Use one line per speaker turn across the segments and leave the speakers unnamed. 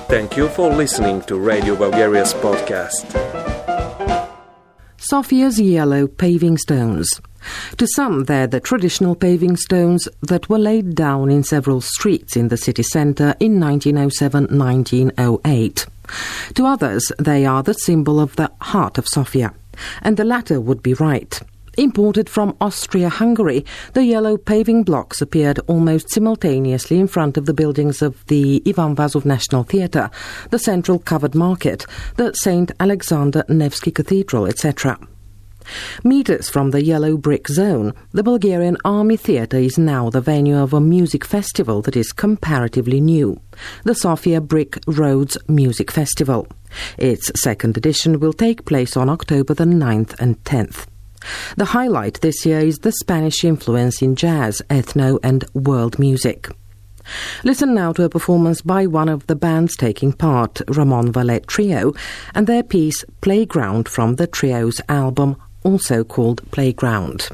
Thank you for listening to Radio Bulgaria's podcast.
Sofia's yellow paving stones. To some, they're the traditional paving stones that were laid down in several streets in the city centre in 1907-1908. To others, they are the symbol of the heart of Sofia. And the latter would be right. Imported from Austria-Hungary, the yellow paving blocks appeared almost simultaneously in front of the buildings of the Ivan Vazov National Theatre, the Central Covered Market, the St. Alexander Nevsky Cathedral, etc. Meters from the yellow brick zone, the Bulgarian Army Theatre is now the venue of a music festival that is comparatively new, the Sofia Brick Roads Music Festival. Its second edition will take place on October the 9th and 10th. The highlight this year is the Spanish influence in jazz, ethno and world music. Listen now to a performance by one of the bands taking part, Ramon Valet Trio, and their piece Playground from the trio's album, also called Playground.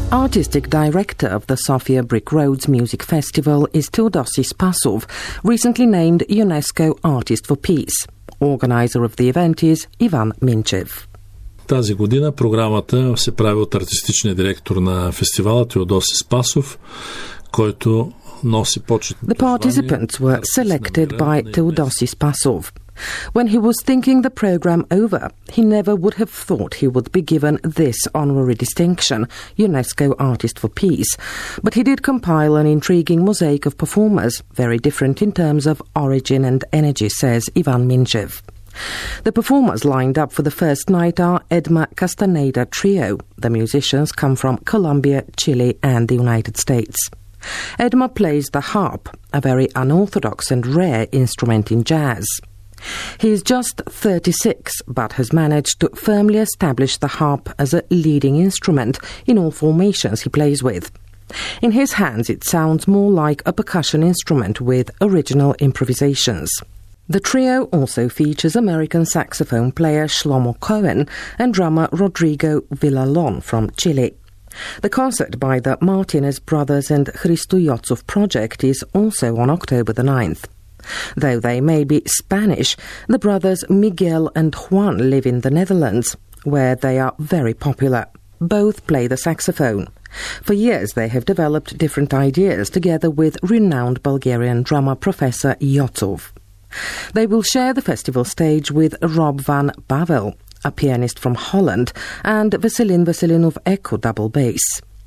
Artistic director of the Sofia Brick Roads Music Festival is Teodosi Spasov, recently named UNESCO Artist for Peace. Organizer of the event is Ivan Minchev.
Тази година програмата се прави от артистичния директор на фестивала Теодоси Спасов, който носи почетното
звание. The participants were selected by Teodosi Spasov. When he was thinking the program over, he never would have thought he would be given this honorary distinction, UNESCO Artist for Peace. But he did compile an intriguing mosaic of performers, very different in terms of origin and energy, says Ivan Minchev. The performers lined up for the first night are Edma Castaneda Trio. The musicians come from Colombia, Chile and the United States. Edma plays the harp, a very unorthodox and rare instrument in jazz. He is just 36, but has managed to firmly establish the harp as a leading instrument in all formations he plays with. In his hands it sounds more like a percussion instrument with original improvisations. The trio also features American saxophone player Shlomo Cohen and drummer Rodrigo Villalon from Chile. The concert by the Martinez Brothers and Christo Yotsov Project is also on October the 9th. Though they may be Spanish, the brothers Miguel and Juan live in the Netherlands, where they are very popular. Both play the saxophone. For years they have developed different ideas together with renowned Bulgarian drummer Professor Yotsov. They will share the festival stage with Rob van Bavel, a pianist from Holland, and Veselin Veselinov Echo double bass.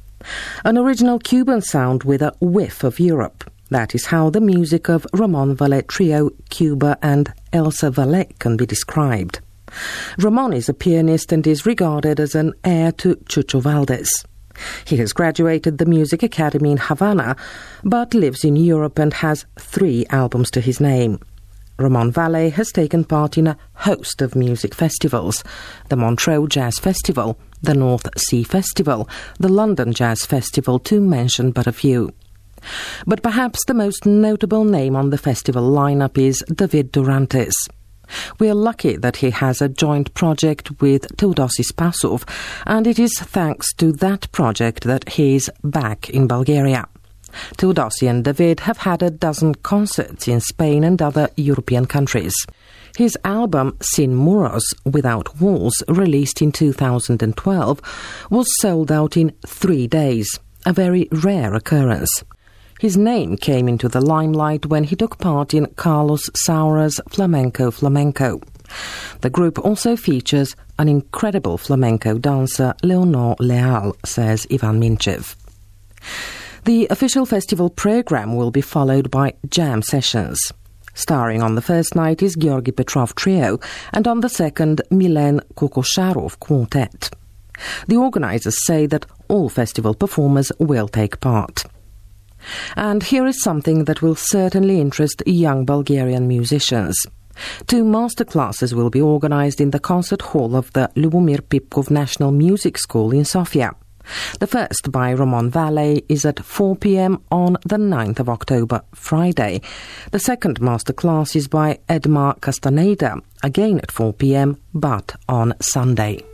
An original Cuban sound with a whiff of Europe. That is how the music of Ramon Vallet Trio, Cuba and Elsa Vallet can be described. Ramon is a pianist and is regarded as an heir to Chucho Valdés. He has graduated the Music Academy in Havana, but lives in Europe and has 3 albums to his name. Ramon Vallet has taken part in a host of music festivals: the Montreux Jazz Festival, the North Sea Festival, the London Jazz Festival, to mention but a few. But perhaps the most notable name on the festival lineup is David Durantes. We are lucky that he has a joint project with Teodosi Spasov, and it is thanks to that project that he is back in Bulgaria. Teodosi and David have had a dozen concerts in Spain and other European countries. His album Sin Muros, Without Walls, released in 2012, was sold out in 3 days, a very rare occurrence. His name came into the limelight when he took part in Carlos Saura's Flamenco. The group also features an incredible flamenco dancer, Leonor Leal, says Ivan Minchev. The official festival program will be followed by jam sessions. Starring on the first night is Georgy Petrov Trio, and on the second, Milen Kokosharov Quartet. The organisers say that all festival performers will take part. And here is something that will certainly interest young Bulgarian musicians. 2 masterclasses will be organised in the concert hall of the Lyubomir Pipkov National Music School in Sofia. The first, by Ramon Vallet, is at 4 p.m. on the 9th of October, Friday. The second masterclass is by Edma Castaneda, again at 4 p.m, but on Sunday.